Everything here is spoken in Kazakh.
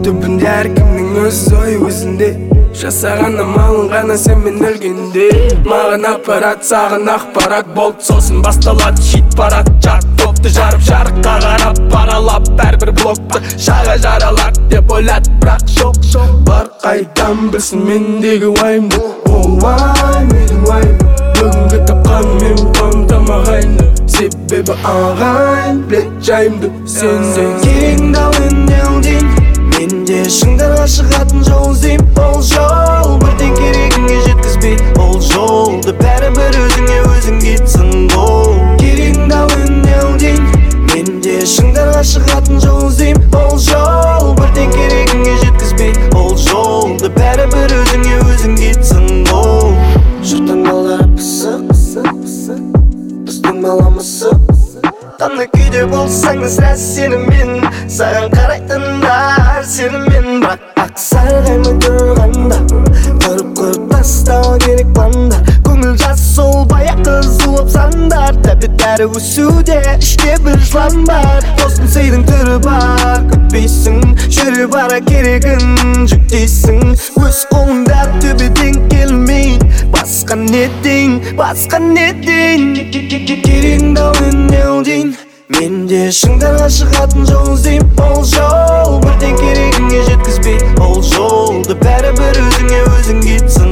түбінде әркімнің өз ойы өзінде. Жасағаны малын ғана сен мен өлгенде. Маған аппарат саған ақпарат болды. Сосын басталады хит парад. Жат топты жарып жарыққа қарап паралап бәрбір блокты шаға жаралады деп ойлады, бірақ жоқ. Бар қайдан білсін мендегі уайымды. Ол уай менің уайым. Бүгінгі тапқан мен қуантам ағайынды. Себебі ағайын білет жайымды. Сен керегіңді ал endеуден. Менде шыңдарға шығатын жол іздейм. Ол жол бірден керегіңе жеткізбей. Ол жолды бәрібір өзіңе өзің кетсін ғой. Керегіңді ал endеуден. Менде шыңдарға шығатын жол іздейм. Ол жол бірден керегіңе жеткізбей. Ол жолды бәрібір өзіңе өзің кетсін ғой. Жұрттың балдары пысық, біздің баламысы. Қандай күйде болсаң да сірә сенімен. Саған қарайтындар сенімен. Бірақ ақсарғаймай тұрғанда көріп тастау керек пландар. Көңіл жас сол баяғы зулап сандар. Тәпет бәрі өсуде іште бір жылан бар. Достың сыйдың түрі бар, күтпейсің. Жүрі бара керегін жүктейсің. Өз қолыңда төбеден келмей. Басқа не дейін, басқа не дейін. Керегіңді ал endеуден. Менде шыңдарға шығатын жол іздейм. Ол жол бірден керегіңе жеткізбей. Ол жолды бәрібір өзіңе өзің кетсін.